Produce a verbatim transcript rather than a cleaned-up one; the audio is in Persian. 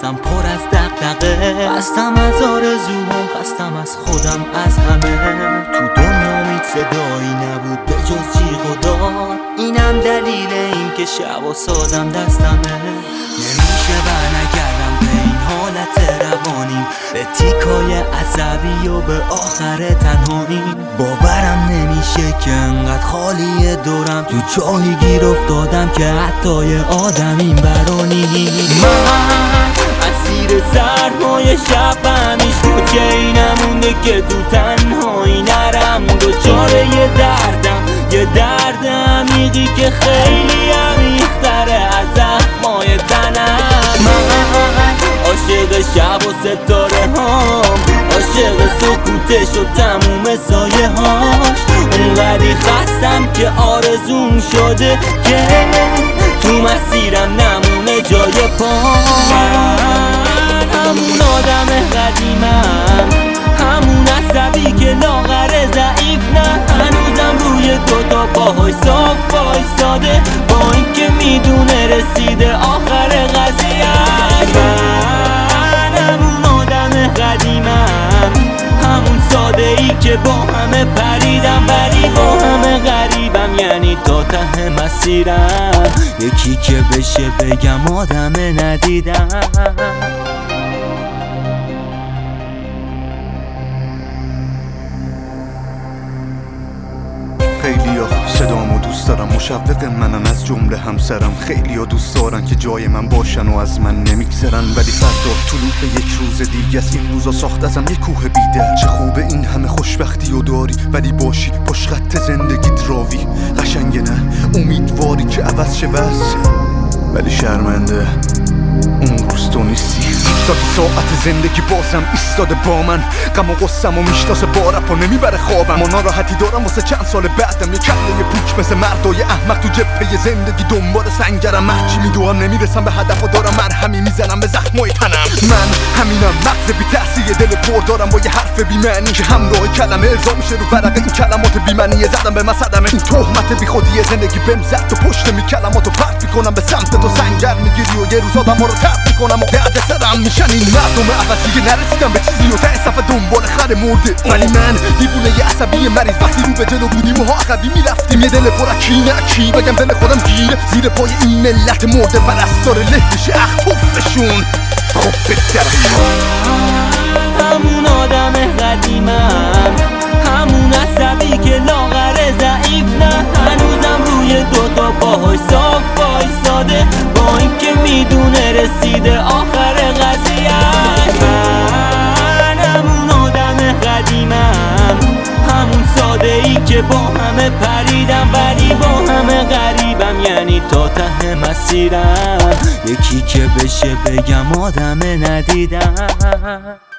مغزم پر از دغدغه، خستم از آرزوام، خستم از خودم، از همه. تو دنیا امید صدایی نبود به جز جیغ و داد، اینم دلیل این که شب و سازم دستمه. نمیشه برنگردم به این حالت روانیم، به تیکای عصبی و به آخر تنهاییم. باورم نمیشه که انقدر خالیه دورم، تو جایی گیر افتادم که حتی یه آدم این برانی. من اسیر سرمای شبم، هیچ کوچه‌ای نمونده که تو تنهایی نرم. دوچاره یه دردم، یه درد عمیقی که خیلی عمیق‌تره از زخمای تنم. من عاشق شب و ستاره هام، عاشق سکوتش و تموم سایه هاش. اونقدی خستم که آرزوم شده که تو مسیرم نمونه جای پام. من همون آدم قدیمم، همون عصبی که لاغر ضعیف، نه هنوزم روی دوتا پاهای صاف وایساده، با اینکه میدونه رسیده آخر قضیه‌اش. من همون آدم قدیمم، همون ساده ای که با همه پریدم ولی با همه غریبم، یعنی تا ته مسیرم یکی که بشه بگم آدم ندیدم. خیلیا صدامو دوست دارم، مشوق منن از جمله همسرم. خیلیا دوست دارن که جای من باشن و از من نمیگذرن، ولی فردا طلوع یک روز دیگه است. این روزا ساخت ازم یک کوه بیدر. چه خوبه این همه خوشبختی و داری، ولی باشی پشت خط زندگیت راوی. قشنگه نه امیدواری که عوض شه وضع، ولی شرمنده اون روز تو نیستی. ایستاد ساعت زندگی بازم ایستاده با من، غم و غصم و میشناسه با رپ و نمیبره خوابم. و ناراحتی دارم واسه چند سال بعدم، یه کله پوچ مثل مردای احمق تو جبهه زندگی دنبال سنگرم. مرچی میدوام نمیرسم به هدف و دارم مرهمی میزنم به زخمای تنم. من همینم، مغز بی تحصیل دل پر دارم با یه حرف بی معنی که همراه کلمه ارضا میشه رو ورق این کلمات بی معنی. زدم به مصدمه این تهمت بی خودی زندگی بهم زد، تو پشت می کلماتو پرت میکنم به سمت تو، سنگر میگیری و یه روز آدم‌ها رو ترد میکنم و درد سرم میشن این مردم عوضی که نرسیدم به چیزی و ته صفحه دنبال خر مرده. ولی من دیوونه ی عصبی مریض، وقتی رو به جلو بودیم و ها عقبی میرفتیم. یه دل پر کینه کی بگم دل خودم گیره زیر پای این ملت مرده، پرستار له بشه اختفشون. خب بهترشون همون آدم قدیمم، همون عصبی که لاغر ضعیف، نه هنوزم روی دوتا پاهای صاف وایساده، با اینکه میدونه رسیده آخر قضیه‌اش. من همون آدم قدیمم، همون ساده ای که با همه پریدم ولی با همه غریبم، یعنی تا ته مسیرم یکی که بشه بگم آدم ندیدم.